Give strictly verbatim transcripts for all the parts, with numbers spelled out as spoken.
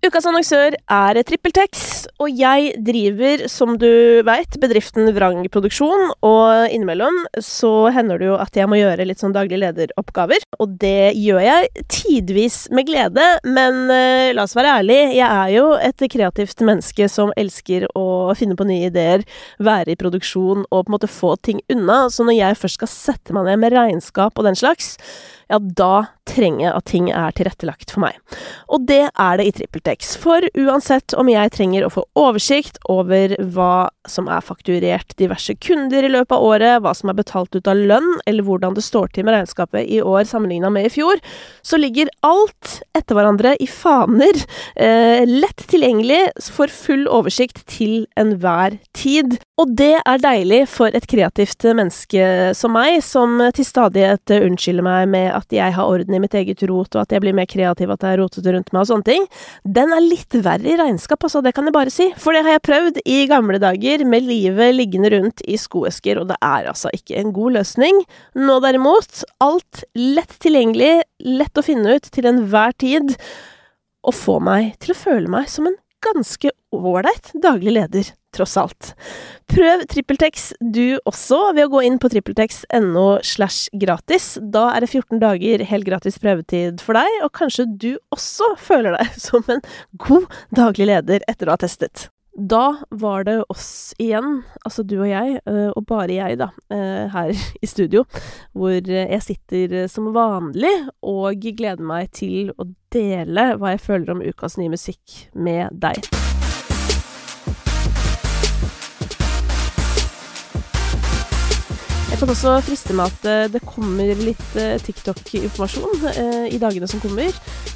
Ukas annonsør er TrippelTex, og jeg driver, som du vet, bedriften Vrang Produksjon, og innimellom så hender det jo at jeg må gjøre litt sånn daglig lederoppgaver, og det gjør jeg tidvis med glede, men uh, la oss være ærlig, jeg er jo et kreativt menneske som elsker å finne på nye ideer, være i produksjon og på en måte få ting unna, så når jeg først skal sette meg ned med regnskap og den slags, ja, da trenger jeg at ting er tilrettelagt for meg. Og det er det i TrippelTex, for uansett om jeg trenger å få oversikt over hva som er fakturert diverse kunder i løpet av året, hva som er betalt ut av lønn, eller hvordan det står til med regnskapet i år sammenlignet med i fjor, så ligger alt etter hverandre i faner, eh, lett tilgjengelig for full oversikt til enhver tid. Og det er deilig for et kreativt menneske som meg, som til stadighet unnskylder meg med at jeg har orden i mitt eget rot, og at jeg blir mer kreativ, at jeg er rotet rundt meg og sånne ting. Den er litt verre i regnskap, altså, det kan jeg bare si. For det har jeg prøvd i gamle dager, med livet liggende rundt i skoesker, og det er altså ikke en god løsning. Nå derimot, alt lett tilgjengelig, lett å finne ut til enhver tid, og få meg til å føle meg som en ganske ålreit daglig leder, tross alt. Prøv TrippelTex du også ved å gå inn på trippeltex.no slash gratis. Da er det fjorten dager helt gratis prøvetid for deg, og kanskje du også føler deg som en god daglig leder etter å ha testet. Da var det oss igjen, altså du og jeg, og bare jeg da, her i studio, hvor jeg sitter som vanlig og gleder meg til å dele hva jeg føler om ukas nye musikk med deg. Jeg kan også friste med at det kommer litt TikTok-informasjon i dagene som kommer.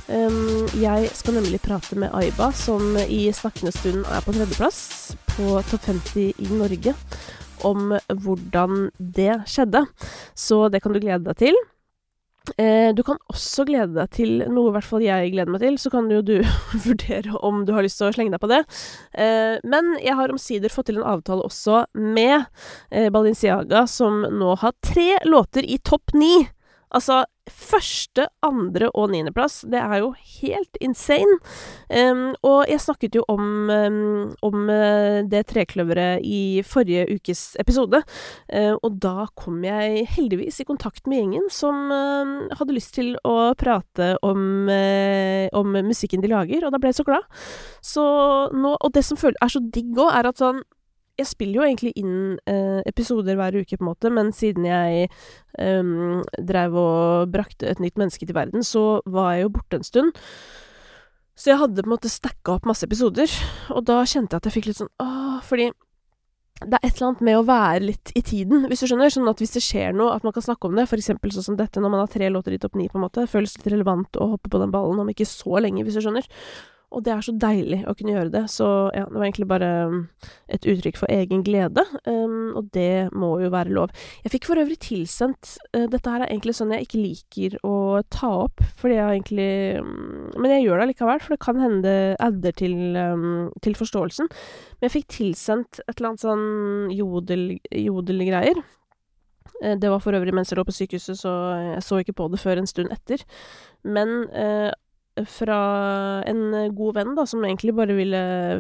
Jeg skal nemlig prate med Aiba, som i snakkende stund er på tredjeplass på topp femti i Norge, om hvordan det skjedde. Så det kan du glede deg til. Du kan også glede deg til noe i hvert fall jeg gleder meg til, så kan jo du vurdere om du har lyst til å slenge deg på det. Men jeg har omsider fått til en avtale også med Balenciaga, som nå har tre låter i topp ni. Altså, første, andre og niende plass, det er jo helt insane. Um, og jeg snakket jo om, um, om uh, det trekløveret i forrige ukes episode, uh, og da kom jeg heldigvis i kontakt med gjengen som uh, hadde lyst til å prate om, uh, om musikken de lager, og da ble jeg så glad. Så nå, og det som føler, er så digg også, er at sånn, jeg spiller jo egentlig inn eh, episoder hver uke på en måte, men siden jeg um, drev og brakte et nytt menneske til verden, så var jeg jo borte en stund. Så jeg hadde på en måte stakket opp masse episoder, og da kjente jeg at jeg fikk litt sånn, åh, fordi det er et eller annet med å være litt i tiden, hvis du skjønner, sånn at hvis det skjer noe, at man kan snakke om det, for eksempel sånn som dette, når man har tre låter i topp ni på en måte, føles litt relevant å hoppe på den ballen, om ikke så lenge, hvis du skjønner. Og det er så deilig å kunne gjøre det, så ja, det var egentlig bare et uttrykk for egen glede, um, og det må jo være lov. Jeg fikk for øvrig tilsendt, uh, dette her er egentlig sånn jeg ikke liker å ta opp, fordi jeg egentlig, um, men jeg gjør det likevel, for det kan hende det adder til, um, til forståelsen. Men jeg fikk tilsendt et eller annet sånn jodel, jodelgreier. Uh, det var for øvrig mens jeg lå på sykehuset, så jeg så ikke på det før en stund etter. Men uh, fra en god venn da, som egentlig bare ville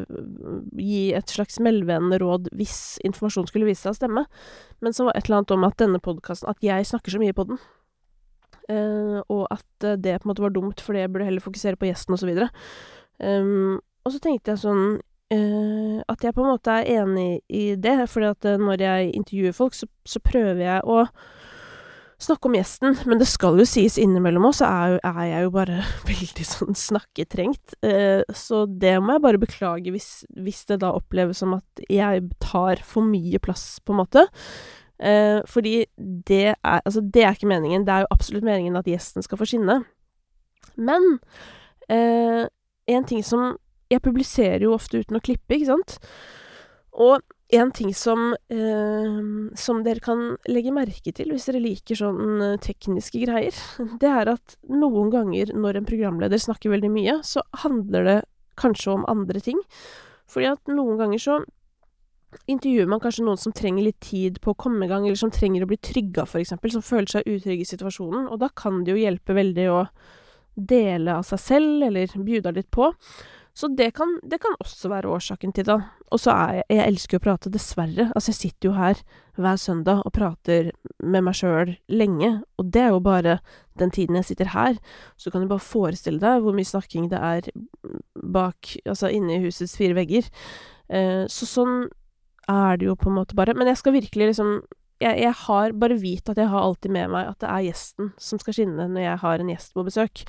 gi et slags melvende råd hvis informasjon skulle vise seg å stemme, men som var et eller annet om at denne podcasten, at jeg snakker så mye på den, uh, og at det på en måte var dumt, fordi jeg burde heller fokusere på gjesten og så videre. Um, og så tenkte jeg sånn, uh, at jeg på en måte er enig i det, fordi at når jeg intervjuer folk, så, så prøver jeg å snakke om gjesten, men det skal jo sies innimellom også, så er, er jeg jo bare veldig sånn snakketrengt. Eh, så det må jeg bare beklage hvis, hvis det da oppleves som at jeg tar for mye plass, på en måte. Eh, fordi det er, altså det er ikke meningen. Det er jo absolutt meningen at gjesten skal få skinne. Men eh, en ting som jeg publiserer jo ofte uten å klippe, ikke sant? Og en ting som, eh, som dere kan legge merke til hvis dere liker sånn tekniske greier, det er at noen ganger når en programleder snakker veldig mye, så handler det kanskje om andre ting. Fordi at noen ganger så intervjuer man kanskje noen som trenger litt tid på å komme i gang, eller som trenger å bli trygga for eksempel, som føler seg utrygg i situasjonen, og da kan det jo hjelpe veldig å dele av seg selv, eller bjuda litt på. Så det kan, det kan også være årsaken til det. Og så er jeg, jeg elsker jo å prate, dessverre. Altså, jeg sitter jo her hver søndag og prater med meg selv lenge, og det er jo bare den tiden jeg sitter her. Så kan du bare forestille deg hvor mye snakking det er bak, altså inne i husets fire vegger. Eh, så sånn er det jo på en måte bare. Men jeg skal virkelig liksom, jeg, jeg har bare vite at jeg har alltid med meg at det er gjesten som skal skinne når jeg har en gjest på besøk.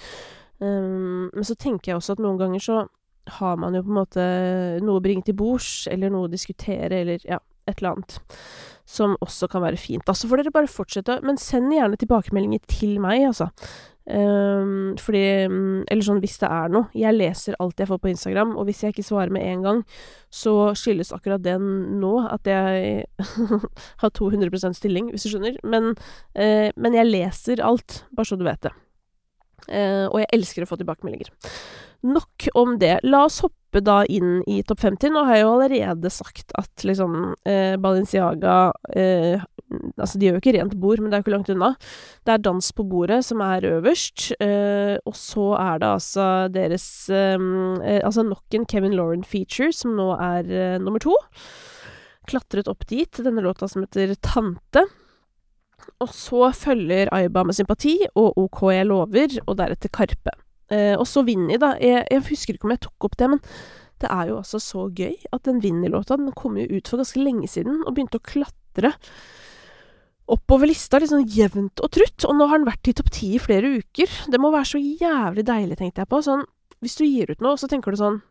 Um, men så tenker jeg også at noen ganger så har man jo på en måte noe å bringe til bords, eller noe å diskutere, eller ja, et eller annet, som også kan være fint. Da så får dere bare fortsette, men send gjerne tilbakemeldinger til meg, altså. Um, fordi, eller sånn, hvis det er noe. Jeg leser alt jeg får på Instagram, og hvis jeg ikke svarer med en gang, så skyldes akkurat det nå at jeg har to hundre prosent stilling, hvis du skjønner. Men, uh, men jeg leser alt, bare så du vet det. Uh, og jeg elsker å få tilbakemeldinger. Nok om det. La oss hoppe da inn i topp femti. Nå har jeg jo allerede sagt at liksom eh, Balenciaga eh, altså de gjør jo ikke rent bord, men det er jo ikke langt unna. Det er Dans på bordet som er øverst, eh, og så er det altså deres eh, altså nok en Kevin Lauren feature som nå er eh, nummer to. Klatret opp dit, denne låta som heter Tante. Og så følger Aiba med sympati, og OK jeg lover, og deretter Karpe. Eh, og så Vinni da, jeg, jeg husker ikke om jeg tok opp det, men det er jo altså så gøy at den Vinni-låta, den kom jo ut for ganske lenge siden, og begynte å klatre oppover lista, litt sånn jevnt og trutt, og nå har den vært i topp ti i flere uker. Det må være så jævlig deilig, tenkte jeg på. Sånn, hvis du gir ut noe, så tenker du sånn,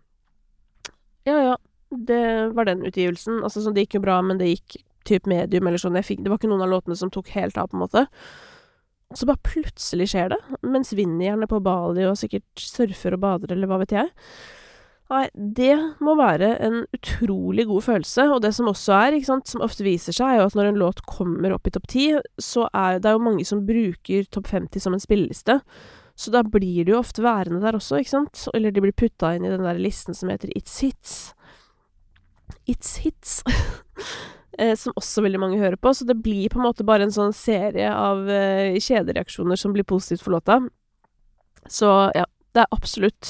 ja, ja, det var den utgivelsen. Altså, sånn, det gikk jo bra, men det gikk typ medium, eller sånn. Jeg fikk, det var ikke noen av låtene som tok helt av, på en måte. Så bare plutselig skjer det, mens Vinni gjerne på Bali og sikkert surfer og bader, eller hva vet jeg. Nei, det må være en utrolig god følelse, og det som også er, ikke sant, som ofte viser seg, er jo at når en låt kommer opp i topp ti, så er det jo mange som bruker topp femti som en spilleliste, så da blir det jo ofte værende der også, ikke sant? Eller de blir puttet inn i den der listen som heter It's Hits. It's Hits. Eh, som også veldig mange hører på, så det blir på en måte bare en sånn serie av eh, kjedereaksjoner som blir positivt for låta. Så ja, det er absolutt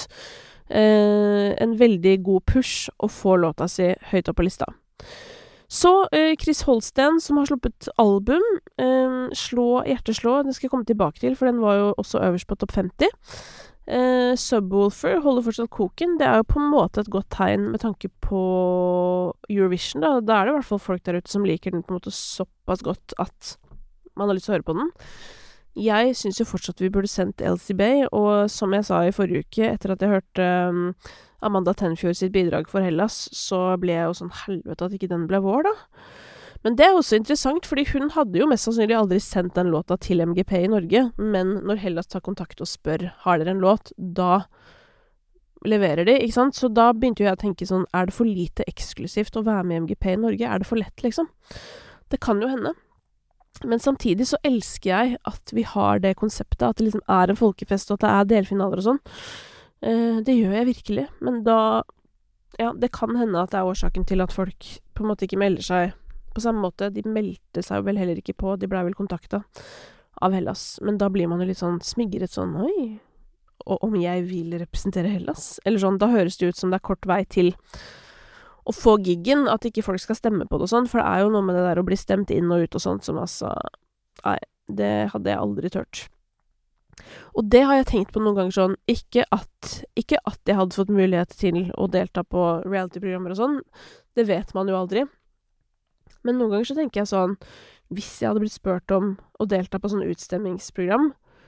eh, en veldig god push å få låta si høyt opp på lista. Så eh, Chris Holsten, som har sluppet album, eh, Slå, Hjerteslå, det skal jeg komme tilbake til, for den var jo også øverst på topp femti. Uh, Subwoolfer holder fortsatt koken. Det er jo på en måte et godt tegn med tanke på Eurovision, da. Da er det i hvert fall folk der ute som liker den på en måte såpass godt at man har lyst til å høre på den. Jeg synes jo fortsatt vi burde sendt Elsie Bay, og som jeg sa i forrige uke, etter at jeg hørte um, Amanda Tenfjord sitt bidrag for Hellas, så ble jeg jo sånn helvete at ikke den ble vår, da. Men det er også interessant, fordi hun hadde jo mest sannsynlig aldri sendt den låta til M G P i Norge, men når Hellas tar kontakt og spør, har dere en låt, da leverer de, ikke sant? Så da begynte jo jeg å tenke sånn, er det for lite eksklusivt å være med i M G P i Norge? Er det for lett, liksom? Det kan jo hende. Men samtidig så elsker jeg at vi har det konseptet, at det liksom er en folkefest, og at det er delfinaler og sånn. Eh, det gjør jeg virkelig, men da, ja, det kan hende at det er årsaken til at folk på en måte ikke melder seg på samme måte. De meldte seg jo vel heller ikke på, de ble vel kontaktet av Hellas, men da blir man jo litt sånn smigret sånn, oi, og om jeg vil representere Hellas, eller sånn, da høres det ut som det er kort vei til å få giggen, at ikke folk skal stemme på det og sånn, for det er jo noe med det der å bli stemt inn og ut og sånt, som altså, nei, det hadde jeg aldri tørt. Og det har jeg tenkt på noen ganger sånn, ikke at, ikke at jeg hadde fått mulighet til å delta på reality-programmer og sånn, det vet man jo aldri. Men noen ganger så tenker jeg sånn, hvis jeg hadde blitt spurt om å delta på sånn utstemmingsprogram,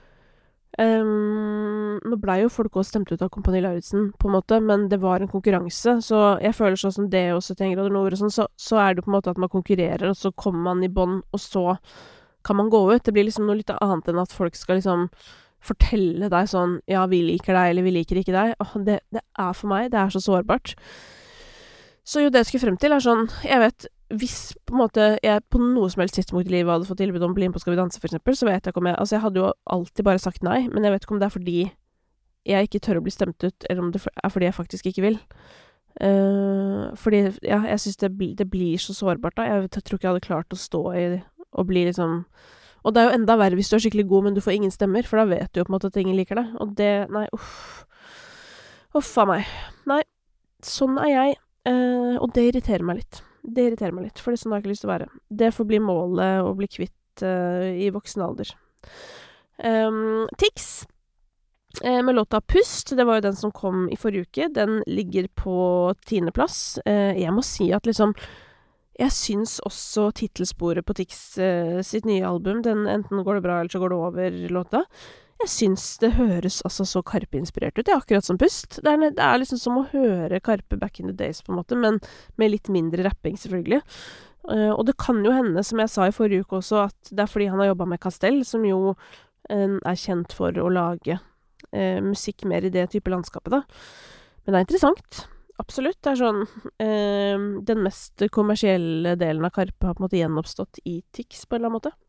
um, nå ble jo folk også stemt ut av Kompani Lauritzen, på en måte, men det var en konkurranse, så jeg føler sånn som det også til en grad nord og sånn, så, så er det på en måte at man konkurrerer, og så kommer man i bånd, og så kan man gå ut. Det blir liksom noe litt annet enn at folk skal liksom fortelle deg sånn, ja, vi liker deg, eller vi liker ikke deg. Åh, det, det er for meg, det er så sårbart. Så jo, det jeg skulle frem til er sånn, jeg vet, hvis på en måte jeg på noe som helst tidspunkt i livet hadde fått tilbud om å bli inn på Skal vi danse, for eksempel, så vet jeg ikke om jeg, altså jeg hadde jo alltid bare sagt nei, men jeg vet ikke om det er fordi jeg ikke tør å bli stemt ut, eller om det er fordi jeg faktisk ikke vil. Uh, fordi, ja, jeg synes det, bli, det blir så sårbart da, jeg, jeg tror ikke jeg hadde klart å stå i, og bli liksom, og det er jo enda verre hvis du er skikkelig god, men du får ingen stemmer, for da vet du jo på en måte at ingen liker deg, og det, nei, uff. Uff a meg. Nei, sånn er jeg, eh, og det irriterer meg litt. Det irriterer meg litt, for det er sånn har jeg ikke lyst til å være. Det får bli målet å bli kvitt eh, i voksen alder. Um, Tix, eh, med låta Pust, det var jo den som kom i forrige uke. Den ligger på tiende plass. Eh, jeg må si at liksom jeg syns også titelsporet på Tix eh, sitt nye album, den enten går det bra eller så går det over låta. Jeg syns det høres altså så Karpe-inspirert ut. Det er akkurat som Pust. Det er, det er liksom som å høre Karpe back in the days, på en måte, men med litt mindre rapping, selvfølgelig. Uh, og det kan jo hende, som jeg sa i forrige uke også, at det er fordi han har jobbet med Castell, som jo uh, er kjent for å lage uh, musikk mer i det type landskapet, da. Men det er interessant. Absolutt. Det er sånn uh, den mest kommersielle delen av Karpe har på en måte gjenoppstått i Tix, på en eller annen måte.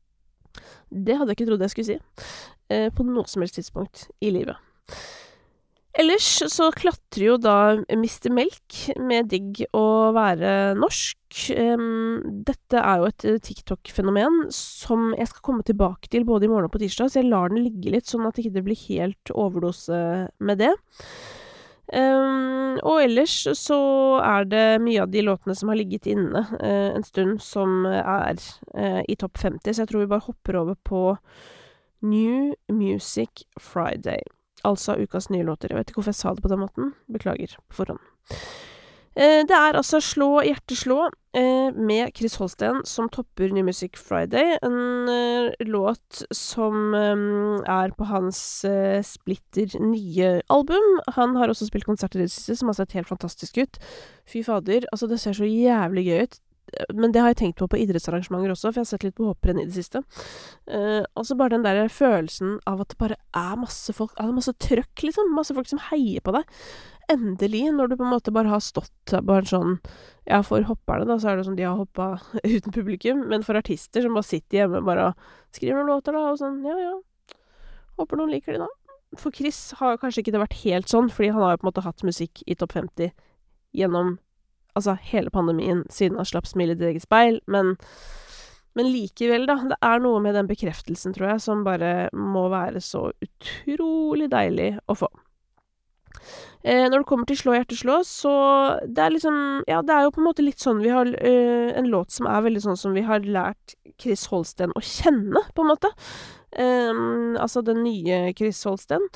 Det hadde jeg ikke trodd jeg skulle si. Eh, på noe som helst tidspunkt i livet. Ellers så klatrer jo da mister Melk med digg å være norsk. Um, dette er jo et TikTok-fenomen som jeg skal komme tilbake til både i morgen og på tirsdag, så jeg lar den ligge litt, sånn at det ikke blir helt overdose med det. Um, og ellers så er det mye av de låtene som har ligget inne uh, en stund som er uh, i topp femti, så jeg tror vi bare hopper over på New Music Friday, altså ukas nye låter. Jeg vet ikke hvorfor jeg sa det på den måten, beklager på forhånd. Uh, det er altså Slå Hjerteslå uh, med Chris Holsten som topper New Music Friday, en uh, låt som um, er på hans uh, splitter nye album. Han har også spilt konserter i det siste som har sett helt fantastisk ut. Fy fader, altså det ser så jævlig gøy ut. Men det har jeg tenkt på på idrettsarrangementer også, for jeg har sett litt på hopprenn i det siste. Uh, og så bare den der følelsen av at det bare er masse folk, er det masse trøkk liksom, masse folk som heier på deg. Endelig, når du på en måte bare har stått bare sånn, ja, for hopperne da, så er det sånn de har hoppet uten publikum, men for artister som bare sitter hjemme bare skriver noen låter da, og sånn, ja, ja, håper noen liker de da. For Chris har kanskje ikke det vært helt sånn, fordi han har jo på en måte hatt musikk i topp femti gjennom, altså, hele pandemien, siden han slapp Smil i ditt eget speil, men, men likevel da, det er noe med den bekreftelsen, tror jeg, som bare må være så utrolig deilig å få. Eh, når det kommer til Slå Hjerteslå, så det er liksom, ja, det er jo på en måte litt sånn vi har, uh, en låt som er veldig sånn som vi har lært Chris Holsten å kjenne, på en måte. Um, altså den nye Chris Holsten.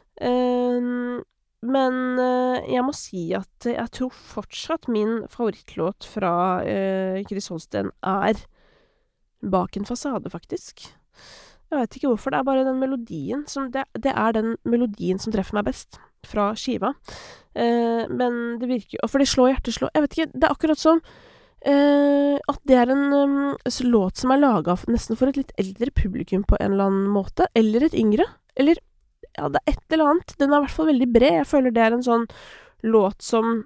Um, men uh, jeg må si at jeg tror fortsatt min favorittlåt fra uh, Chris Holsten er Bak en fasade, faktisk. Jeg vet ikke hvorfor, det er bare den melodien som, det, det er den melodien som treffer meg best fra skiva. Eh, men det virker jo, for det Slå Hjerteslå, jeg vet ikke, det er akkurat som eh, at det er en um, låt som er laget nesten for et litt eldre publikum på en eller annen måte, eller et yngre, eller, ja, det er et eller annet, den er i hvert fall veldig bred, jeg føler det er en sånn låt som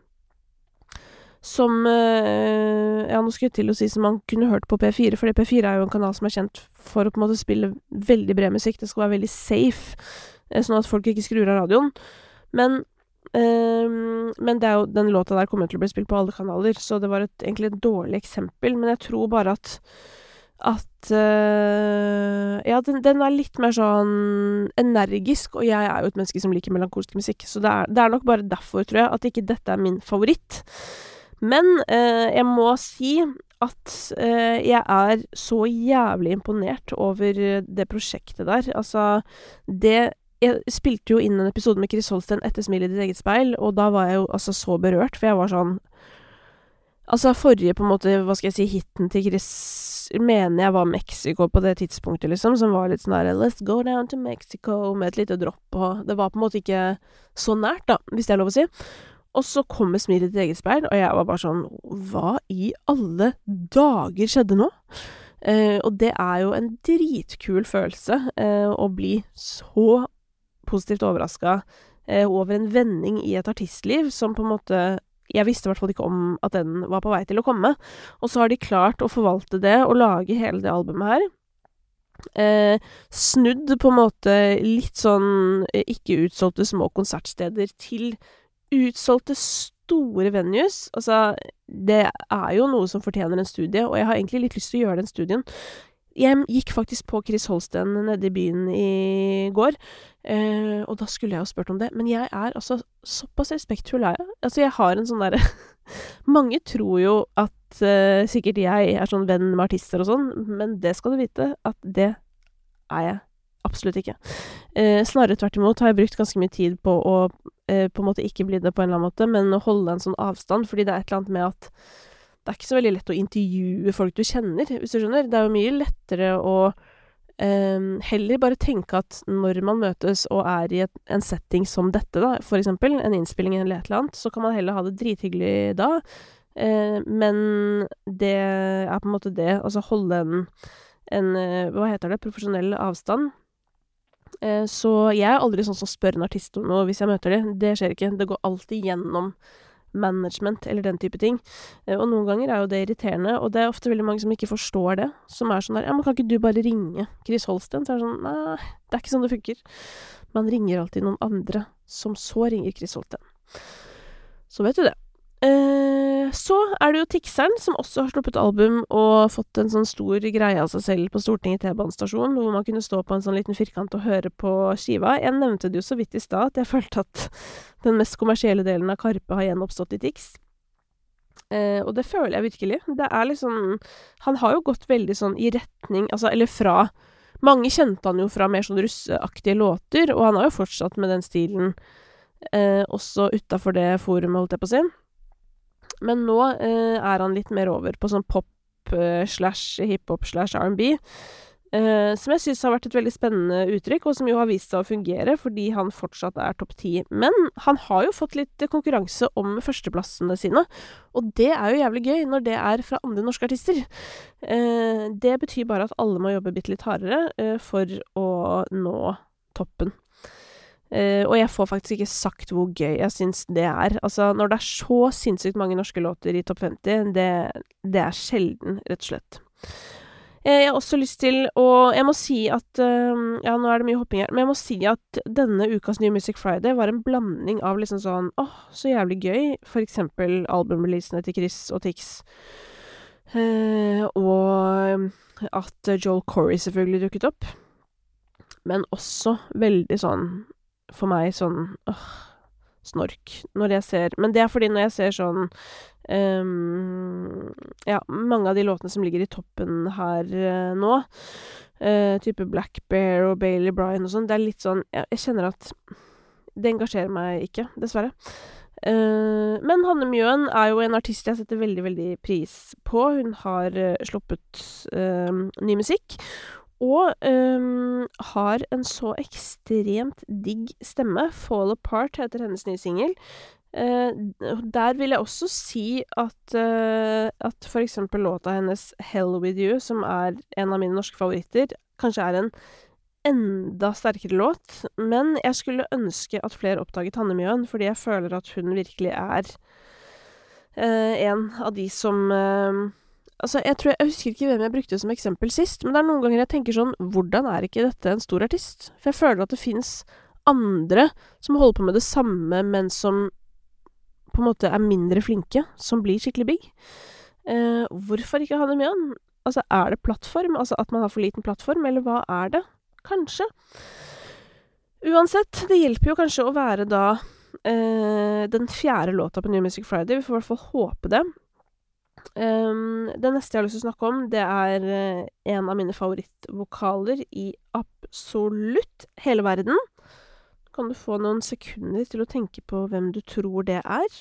som, uh, ja, nå skulle jeg til å si som man kunne hørt på P fire, fordi P fire er jo en kanal som er kjent for å på en måte spille veldig bred musikk, det skal være veldig safe, sånn at folk ikke skrur av radioen, men, uh, men det er jo, den låta der kommer til å bli spilt på alle kanaler, så det var et, egentlig et dårlig eksempel, men jeg tror bare at, at uh, ja, den, den er litt mer sånn energisk, og jeg er jo et menneske som liker melankolsk musikk, så det er, det er nok bare derfor, tror jeg, at ikke dette er min favoritt. Men eh, jeg må si at eh, jeg er så jævlig imponert over det prosjektet der. Altså, det jeg spilte jo inn en episode med Chris Holsten etter Smil i ditt eget speil, og da var jeg jo altså så berørt, for jeg var sånn altså forrige på en måte, hva skal jeg si, hitten til Chris mener jeg var Mexico på det tidspunktet liksom, som var litt sånn der, let's go down to Mexico, med et lite dropp, og det var på en måte ikke så nært da, hvis det er lov å si. Og så kommer Smil i ditt eget speil, og jeg var bare sånn, hva i alle dager skjedde nå? Eh, og det er jo en dritkul følelse eh, å bli så positivt overrasket eh, over en vending i et artistliv som på en måte, jeg visste i hvert fall ikke om at den var på vei til å komme. Og så har de klart å forvalte det og lage hele det albumet her. Eh, snudd på en måte litt sånn eh, ikke utsolgte små konsertsteder til utsolgte store venues. Altså, det er jo noe som fortjener en studie, og jeg har egentlig litt lyst til å gjøre den studien. Jeg gikk faktisk på Chris Holsten nede i byen i går, Eh, og da skulle jeg jo spurt om det, men jeg er altså såpass respektfull er jeg. Altså, jeg har en sånn derre mange tror jo at eh, sikkert jeg er sånn venn med artister og sånn, men det skal du vite, at det er jeg absolutt ikke. Eh, snarere tvert imot har jeg brukt ganske mye tid på å eh, på en måte ikke bli det på en eller annen måte, men å holde en sånn avstand, fordi det er et eller annet med at det er ikke så veldig lett å intervjue folk du kjenner, hvis du skjønner. Det er jo mye lettere å eh, heller bare tenke at når man møtes og er i et, en setting som dette, da, for eksempel, en innspilling eller et eller annet, så kan man heller ha det drithyggelig da. Eh, men det er på en måte det, altså holde en, en eh, hva heter det, profesjonell avstand. Eh, så jeg er aldri sånn som spør en artist om noe hvis jeg møter dem. Det skjer ikke. Det går alltid gjennom management eller den type ting. Eh, og noen ganger er jo det irriterende, og det er ofte veldig mange som ikke forstår det, som er sånn der, ja, men kan ikke du bare ringe Chris Holsten? Så er det sånn, nei, det er ikke sånn det funker. Man ringer alltid noen andre, som så ringer Chris Holsten. Så vet du det. Eh, så er det jo Tixeren, som også har sluppet album og fått en sånn stor greie av seg selv på Stortinget T-banestasjon, hvor man kunne stå på en sånn liten firkant og høre på skiva. Jeg nevnte det jo så vidt i stad, at jeg følte at den mest kommersielle delen av Karpe har gjenoppstått i Tix. Eh, og det føler jeg virkelig. Det er liksom, han har jo gått veldig sånn i retning, altså, eller fra, mange kjente han jo fra mer sånn russeaktige låter, og han har jo fortsatt med den stilen, eh, også utenfor det forumet, holdt jeg på å si. Men nå eh, er han litt mer over på sånn pop eh, slash hiphop slash R and B, eh, som jeg synes har vært et veldig spennende uttrykk, og som jo har vist seg å fungere, fordi han fortsatt er topp ti. Men han har jo fått litt konkurranse om førsteplassene sine, og det er jo jævlig gøy når det er fra andre norske artister. Eh, det betyr bare at alle må jobbe bitte litt hardere eh, for å nå toppen. Uh, og jeg får faktisk ikke sagt hvor gøy jeg synes det er. Altså, når det er så sinnssykt mange norske låter i topp femti, det, det er sjelden, rett og slett. Uh, jeg har også lyst til å Jeg må si at uh, ja, nå er det mye hopping her, men jeg må si at denne ukas New Music Friday var en blanding av liksom sånn åh, så jævlig gøy. For eksempel albumreleasene til Chris og Tix. Uh, og at Joel Corey selvfølgelig dukket opp. Men også veldig sånn for meg sånn åh, snork når jeg ser, men det er fordi når jeg ser sånn um, ja, mange av de låtene som ligger i toppen her uh, nå, uh, type Black Bear og Bailey Bryan og sånn, det er litt sånn, jeg, jeg kjenner at det engasjerer meg ikke, dessverre. Uh, men Hanne Mjøen er jo en artist jeg setter veldig, veldig pris på. Hun har uh, sluppet uh, ny musikk, og um, har en så ekstremt digg stemme. Fall Apart heter hennes nye single. Uh, der vil jeg også si at, uh, at for eksempel låta hennes Hell With You, som er en av mine norske favoritter, kanskje er en enda sterkere låt. Men jeg skulle ønske at flere oppdaget Hanne Mjøen, fordi jeg føler at hun virkelig er uh, en av de som... Uh, Altså, jeg tror, jeg husker ikke hvem jeg brukte som eksempel sist, men det er noen ganger jeg tenker sånn, hvordan er ikke dette en stor artist? For jeg føler at det finnes andre som holder på med det samme, men som på en måte er mindre flinke, som blir skikkelig big. Eh, hvorfor ikke Hanne Mjøen? Altså, er det plattform? Altså, at man har for liten plattform, eller hva er det? Kanskje. Uansett, det hjelper jo kanskje å være da eh, den fjerde låta på New Music Friday. Vi får i hvert fall håpe det. Um, det neste jeg har lyst til å snakke om, det er uh, en av mine favorittvokaler i absolutt hele verden. Kan du få noen sekunder til å tenke på hvem du tror det er?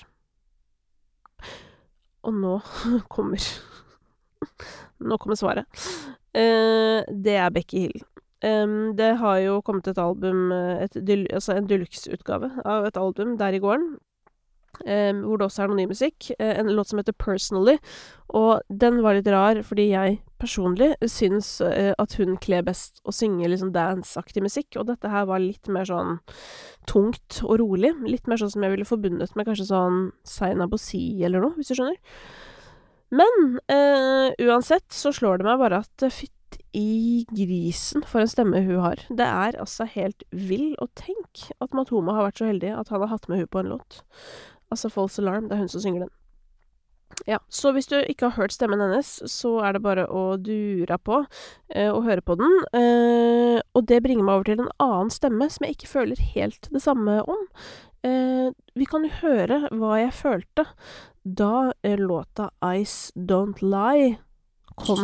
Og nå kommer Nå kommer svaret. Uh, det er Becky Hill. Um, det har jo kommet et album, et, altså en deluxe-utgave av et album der i gården. Um, hvor det også er noe ny musikk, uh, en låt som heter Personally, og den var litt rar, fordi jeg personlig synes uh, at hun kler best å synge liksom dance-aktig musikk, og dette her var litt mer sånn tungt og rolig, litt mer sånn som jeg ville forbundet med kanskje sånn Zaina Bosi eller noe, hvis du skjønner. Men uh, uansett så slår det meg bare at uh, fytt i grisen for en stemme hun har. Det er altså helt vill, og tenk at Matoma har vært så heldig at han har hatt med hun på en låt. Altså False Alarm, det er hun som synger den. Ja, så hvis du ikke har hørt stemmen hennes, så er det bare å dura på eh, og høre på den. Eh, og det bringer meg over til en annen stemme som jeg ikke føler helt det samme om. Eh, vi kan jo høre hva jeg følte da eh, låta Ice Don't Lie kom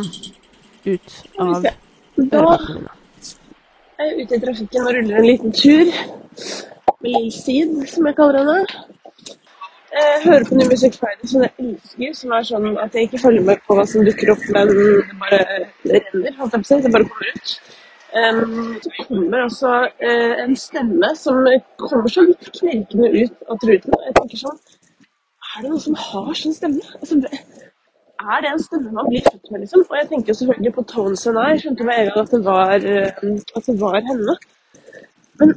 ut av Da øreproppene mine. er jeg ute i trafikken og ruller en liten tur med Lil Seed, som jeg kaller henne. Jeg hører på New Music Friday, som jeg elsker, som er sånn at jeg ikke følger med på hva som dukker opp, men det bare renner, holdt jeg på å si, det bare kommer ut. Um, så kommer også uh, en stemme som kommer så litt knirkende ut av truten, og jeg tenker sånn, er det noen som har sånn stemme? Altså, er det en stemme man blir født med, liksom? Og jeg tenker jo selvfølgelig på Tones and I, jeg skjønte med en gang at det var, uh, at det var henne. Men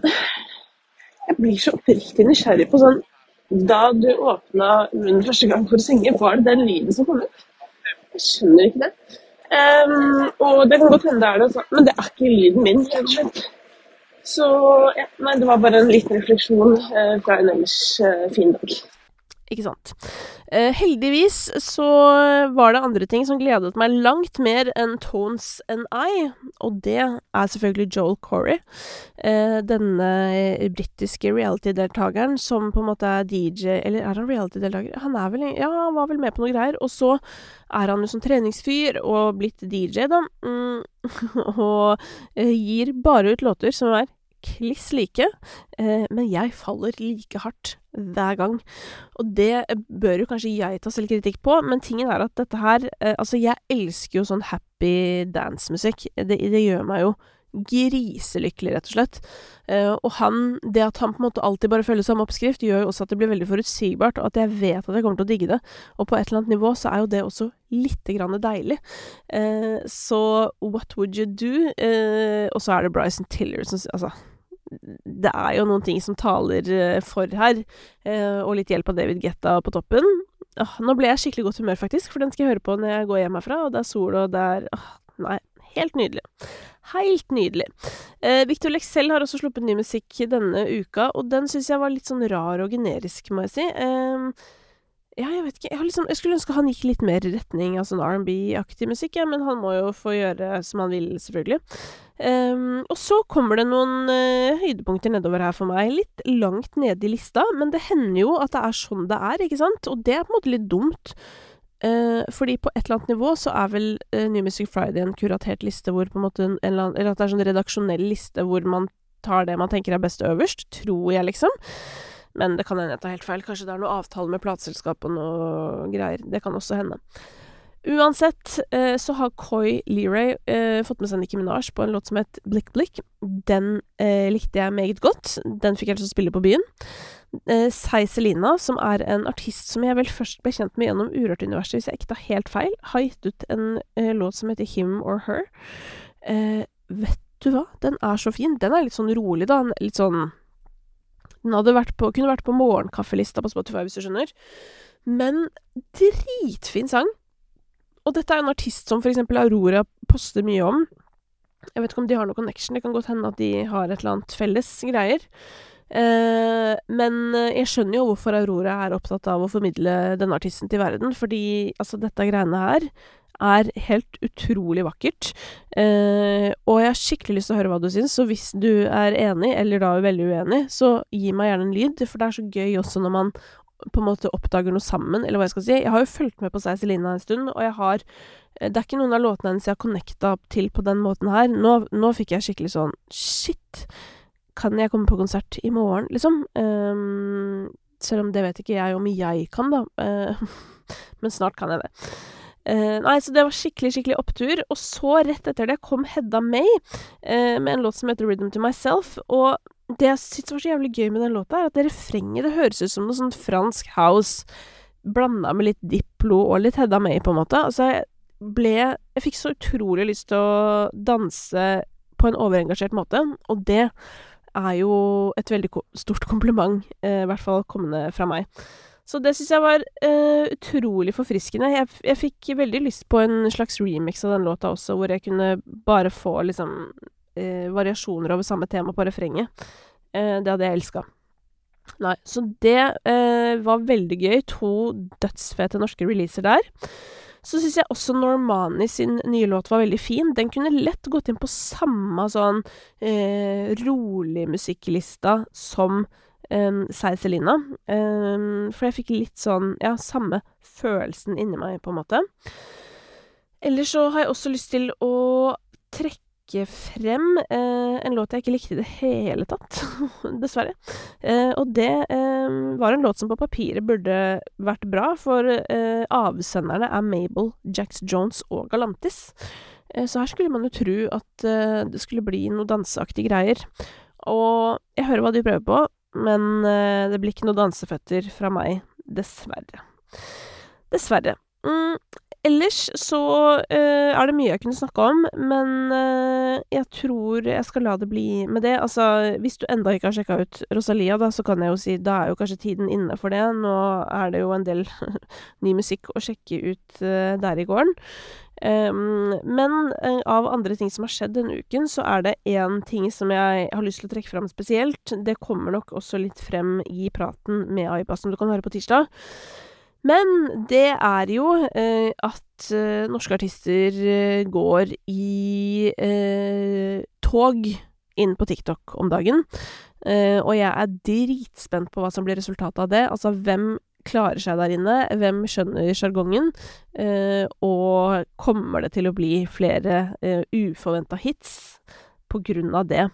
jeg blir så oppriktig nysgjerrig på sånn, da du åpnet munnen første gang for å synge, var det den lyden som kom ut? Jeg skjønner ikke det. Um, og det kan godt hende det er det, men det er ikke lyden min, rett og slett. Så ja, nei, det var bare en liten refleksjon uh, fra en ellers uh, fin dag. Ikke sant. Eh, heldigvis så var det andre ting som gledet meg langt mer enn Tones and I, og det er selvfølgelig Joel Corey, eh, denne britiske reality-deltageren som på en måte er D J, eller er han reality-deltager? Han er vel, ja, han var vel med på noe greier, og så er han jo sånn treningsfyr og blitt D J da, mm, og eh, gir bare ut låter som er kliss like, eh, men jeg faller like hardt hver gang. Og det bør jo kanskje jeg ta selv kritikk på, men tingen er at dette her, eh, altså jeg elsker jo sånn happy dance-musikk. Det, det gjør meg jo griselykkelig, rett og slett. Eh, og han, det at han på en måte alltid bare følger samme oppskrift, gjør jo også at det blir veldig forutsigbart, og at jeg vet at jeg kommer til å digge det. Og på et eller annet nivå så er jo det også litt grann deilig. Eh, så What Would You Do? Eh, og så er det Bryson Tiller som, altså, det er jo noen ting som taler uh, for her, uh, og litt hjelp av David Guetta på toppen. Uh, nå ble jeg skikkelig godt humør faktisk, for den skal jeg høre på når jeg går hjem herfra, og det er sol, og det er, uh, nei, helt nydelig. Helt nydelig. Uh, Victor Lexell har også sluppet ny musikk denne uka, og den synes jeg var litt sånn rar og generisk, må jeg si. Uh, ja, jeg vet ikke, jeg, har liksom, jeg skulle ønske han gikk litt mer i retning av sånn R and B-aktig musikk, ja, men han må jo få gjøre som han vil, selvfølgelig. Um, og så kommer det noen uh, høydepunkter nedover her for meg, litt langt nede i lista, men det hender jo at det er sånn det er, ikke sant? Og det er på en måte litt dumt, uh, fordi på et eller annet nivå så er vel uh, New Music Friday en kuratert liste hvor på en måte, en, eller, eller at det er sånn redaksjonell liste hvor man tar det man tenker er best øverst, tror jeg liksom. Men det kan hende jeg tar helt feil, kanskje det er noe avtale med plateselskap og noe greier, det kan også hende. Uansett eh, så har Coy Leray eh, fått med seg Nicki Minaj på en låt som het Blick Blick. Den eh, likte jeg meget godt. Den fikk jeg altså spille på byen. Eh, Sei Selina, som er en artist som jeg vel først ble kjent med gjennom Urørt-universet, hvis jeg ikke tar helt feil, har gitt ut en eh, låt som heter Him or Her. Eh, vet du hva? Den er så fin. Den er litt sånn rolig da. Litt sånn... Den hadde vært på, kunne vært på morgenkaffelista på Spotify, hvis du skjønner. Men dritfin sang. Og dette er en artist som for eksempel Aurora poster mye om. Jeg vet ikke om de har noe connection, det kan godt hende at de har et eller annet felles greier. Eh, men jeg skjønner jo hvorfor Aurora er opptatt av å formidle denne artisten til verden, fordi altså, dette greiene her er helt utrolig vakkert. Eh, og jeg har skikkelig lyst til å høre hva du synes, så hvis du er enig, eller da er veldig uenig, så gi meg gjerne en lyd, for det er så gøy også når man på en måte oppdager noe sammen, eller hva jeg skal si. Jeg har jo fulgt med på Sei Selina en stund, og jeg har, det er ikke noen av låtene hennes jeg har connectet til på den måten her. Nå, nå fikk jeg skikkelig sånn, shit, kan jeg komme på konsert i morgen, liksom? Um, selv om det vet ikke jeg om jeg kan da, uh, men snart kan jeg det. Uh, nei, så det var skikkelig, skikkelig opptur, og så rett etter det kom Hedda May uh, med en låt som heter Rhythm to Myself, og det jeg synes var så jævlig gøy med den låta er at det refrenget, det høres ut som noe sånn fransk house blandet med litt Diplo og litt Hedda May på en måte. Altså jeg ble, jeg fikk så utrolig lyst til å danse på en overengasjert måte, og det er jo et veldig ko- stort kompliment, eh, i hvert fall kommende fra meg. Så det synes jeg var eh, utrolig forfriskende. Jeg, jeg fikk veldig lyst på en slags remix av den låta også, hvor jeg kunne bare få liksom Eh, variasjoner over samme tema på refrenget. Eh, det hadde jeg elsket. Nei, så det eh, var veldig gøy. To dødsfete norske releaser der. Så synes jeg også Normani sin nye låt var veldig fin. Den kunne lett gått inn på samme sånn eh, rolig musikklista som um, Sei Selina. Um, for jeg fikk litt sånn, ja, samme følelsen inni meg på en måte. Ellers så har jeg også lyst til å trekke frem eh, en låt jeg ikke likte i det hele tatt, dessverre. Eh, og det eh, var en låt som på papiret burde vært bra, for eh, avsenderne er Mabel, Jax Jones og Galantis. Eh, så her skulle man jo tro at eh, det skulle bli noe danseaktige greier. Og jeg hører hva de prøver på, men eh, det blir ikke noe danseføtter fra meg, dessverre. Dessverre. Mm. Ellers så uh, er det mye jeg kunne snakke om, men uh, jeg tror jeg skal la det bli med det. Altså, hvis du enda ikke har sjekket ut Rosalia, da, så kan jeg jo si, da er jo kanskje tiden inne for det. Nå er det jo en del ny musikk å sjekke ut uh, der i gården. Um, men uh, av andre ting som har skjedd denne uken, så er det en ting som jeg har lyst til å trekke frem spesielt. Det kommer nok også litt frem i praten med Aiba, som du kan høre på tirsdag. Men det er jo eh, at eh, norske artister eh, går i eh, tog inn på TikTok om dagen. Eh, og jeg er dritspent på hva som blir resultatet av det. Altså, hvem klarer seg der inne? Hvem skjønner jargongen? Eh, og kommer det til å bli flere eh, uforventet hits på grunn av det?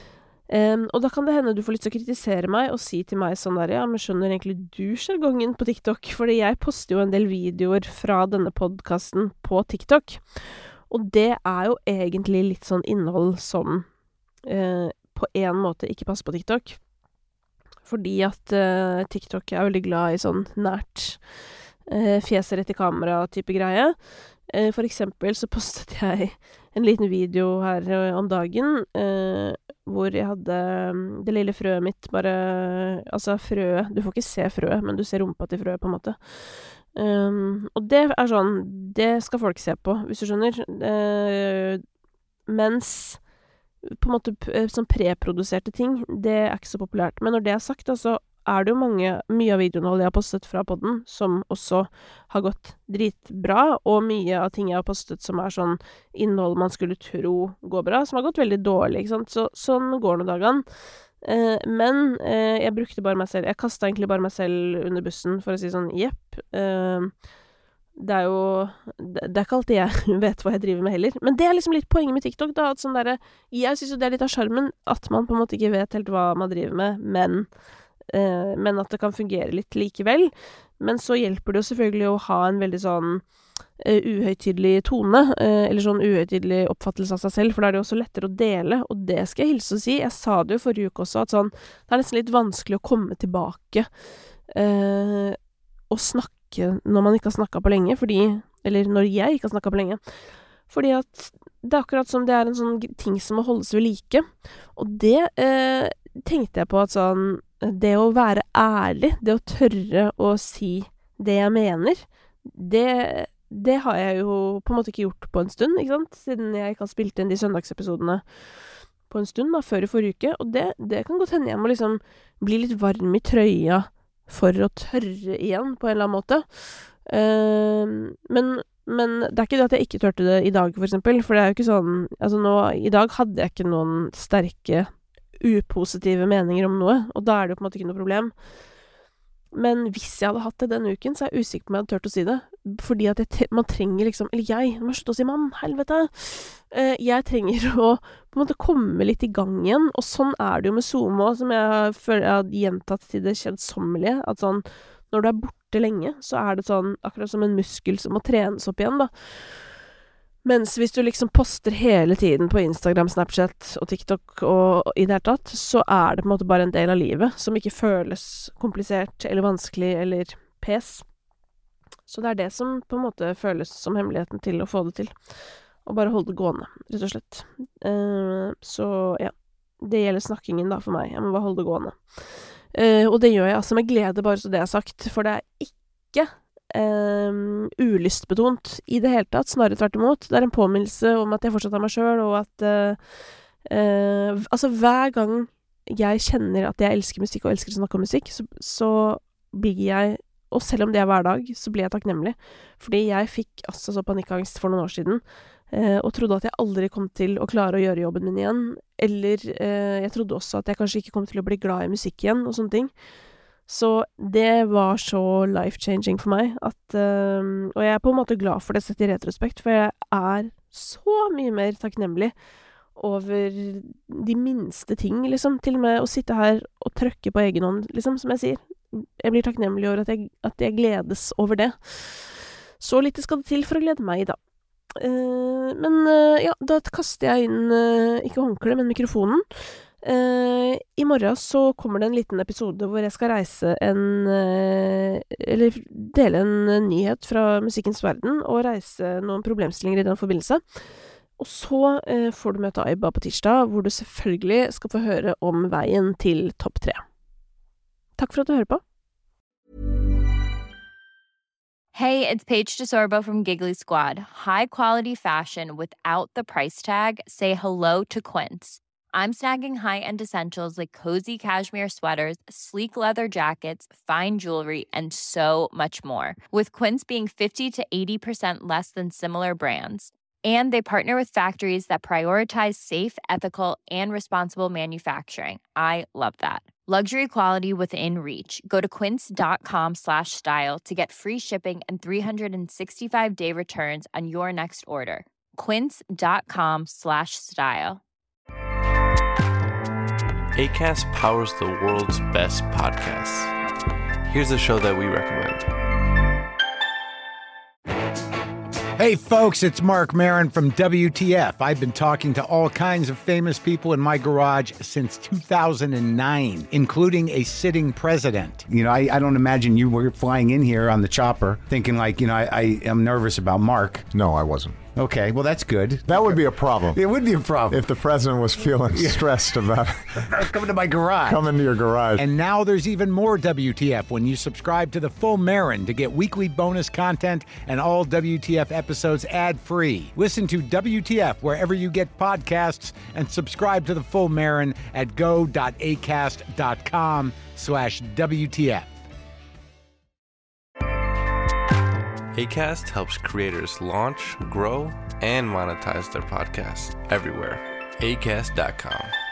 Um, og da kan det hende du får lyst til å kritisere meg og si til meg sånn der, ja, men skjønner egentlig du jargongen på TikTok? Fordi jeg poster jo en del videoer fra denne podcasten på TikTok. Og det er jo egentlig litt sånn innhold som uh, på en måte ikke passer på TikTok. Fordi at uh, TikTok er veldig glad i sånn nært uh, fjeset rett i kamera-type greie. Uh, for eksempel så postet jeg en liten video her uh, om dagen, uh, hvor jeg hadde det lille frøet mitt bare, altså frøet, du får ikke se frøet, men du ser rumpa til frøet på en måte. Um, og det er sånn, det skal folk se på, hvis du skjønner. Uh, mens på en måte p- sånn preproduserte ting, det er ikke så populært. Men når det er sagt, altså, er det jo mange, mye av videoinnholdet jeg har postet fra podden, som også har gått dritbra, og mye av ting jeg har postet som er sånn innhold man skulle tro går bra, som har gått veldig dårlig, ikke sant? Så, sånn går det dagene. Eh, men eh, jeg brukte bare meg selv, jeg kastet egentlig bare meg selv under bussen, for å si sånn, jepp. Eh, det er jo, det, det er ikke alltid jeg vet hva jeg driver med heller. Men det er liksom litt poenget med TikTok, da, at sånn der, jeg synes jo det er litt av charmen, at man på en måte ikke vet helt hva man driver med, men Uh, men at det kan fungere litt likevel. Men så hjelper det jo selvfølgelig å ha en veldig sånn uh, uhøytidelig tone, uh, eller sånn uhøytidelig oppfattelse av seg selv, for da er det jo også lettere å dele, og det skal jeg hilse å si. Jeg sa det jo forrige uke også, at sånn, det er nesten litt vanskelig å komme tilbake uh, og snakke når man ikke har snakket på lenge, fordi, eller når jeg ikke har snakket på lenge, fordi at det er akkurat som det er en sånn ting som må holdes ved like, og det uh, tenkte jeg på at sånn, det å være ærlig, det å tørre å si det jeg mener, det, det har jeg jo på en måte ikke gjort på en stund, ikke sant? Siden jeg ikke har spilt inn de søndagsepisodene på en stund, da, før i forrige uke. Og det, det kan godt hende jeg må liksom bli litt varm i trøya for å tørre igjen, på en eller annen måte. Uh, men, men det er ikke det at jeg ikke tørte det i dag, for eksempel, for det er jo ikke sånn, altså nå, i dag hadde jeg ikke noen sterke upositive meninger om noe, og da er det jo på en måte ikke noe problem. Men hvis jeg hadde hatt det denne uken, så er jeg usikker på om jeg hadde tørt å si det. Fordi at jeg, man trenger liksom, eller jeg, må slutte å si mann, helvete. Uh, jeg trenger å på en måte komme litt i gang igjen, og sånn er det jo med Zoom også, som jeg føler jeg har gjentatt til det kjedsommelige, at sånn, når du er borte lenge, så er det sånn, akkurat som en muskel som må trenes opp igjen, da. Mens hvis du liksom poster hele tiden på Instagram, Snapchat og TikTok og, og i det hele tatt, så er det på en måte bare en del av livet som ikke føles komplisert eller vanskelig eller pes. Så det er det som på en måte føles som hemmeligheten til å få det til. Og bare holde det gående, rett og slett. Uh, så ja, det gjelder snakkingen da for meg. Jeg må bare holde det gående. Uh, og det gjør jeg altså med glede, bare så det er sagt, for det er ikke Um, ulystbetont i det hele tatt, snarere tvert imot. Det er en påminnelse om at jeg fortsatt er meg selv, og at uh, uh, altså hver gang jeg kjenner at jeg elsker musikk og elsker å snakke om musikk, så, så blir jeg, og selv om det er hver dag, så blir jeg takknemlig. Fordi jeg fikk altså så panikkangst for noen år siden, eh, og trodde at jeg aldri kom til å klare å gjøre jobben min igjen. Eller eh, jeg trodde også at jeg kanskje ikke kom til å bli glad i musikk igjen, og sånne ting. Så det var så life-changing for meg, at, eh, og jeg er på en måte glad for det sett i retrospekt, for jeg er så mye mer takknemlig over de minste ting, liksom. Til og med å sitte her og trykke på egen hånd, liksom, som jeg sier. Jeg blir takknemlig over at jeg, at jeg gledes over det. Så lite skal det til for å glede meg, da. Uh, men uh, ja, da kaster jeg inn, uh, ikke håndkle, men mikrofonen. Uh, I morgen så kommer det en liten episode hvor jeg skal reise en, uh, eller dele en nyhet fra musikkens verden, og reise noen problemstillinger i den forbindelse. Og så eh, får du møte Aiba på tirsdag, hvor du selvfølgelig skal få høre om veien til topp tre. Takk for at du hører på. Hey, it's Paige DeSorbo from Giggly Squad. High quality fashion without the price tag. Say hello to Quince. I'm snagging high-end essentials like cozy cashmere sweaters, sleek leather jackets, fine jewelry, and so much more. With Quince being fifty to eighty percent less than similar brands. And they partner with factories that prioritize safe, ethical, and responsible manufacturing. I love that. Luxury quality within reach. Go to quince.com slash style to get free shipping and three sixty-five day returns on your next order. Quince.com slash style. Acast powers the world's best podcasts. Here's a show that we recommend. Hey folks, it's Mark Maron from W T F. I've been talking to all kinds of famous people in my garage since two thousand nine, including a sitting president. You know, I, I don't imagine you were flying in here on the chopper thinking like, you know, I, I am nervous about Mark. No, I wasn't. Okay, well, that's good. That would be a problem. It would be a problem. If the president was feeling stressed about coming to my garage. Coming to your garage. And now there's even more W T F when you subscribe to the Full Marin to get weekly bonus content and all W T F episodes ad-free. Listen to W T F wherever you get podcasts and subscribe to the Full Marin at go.acast.com slash WTF. Acast helps creators launch, grow, and monetize their podcasts everywhere. acast dot com.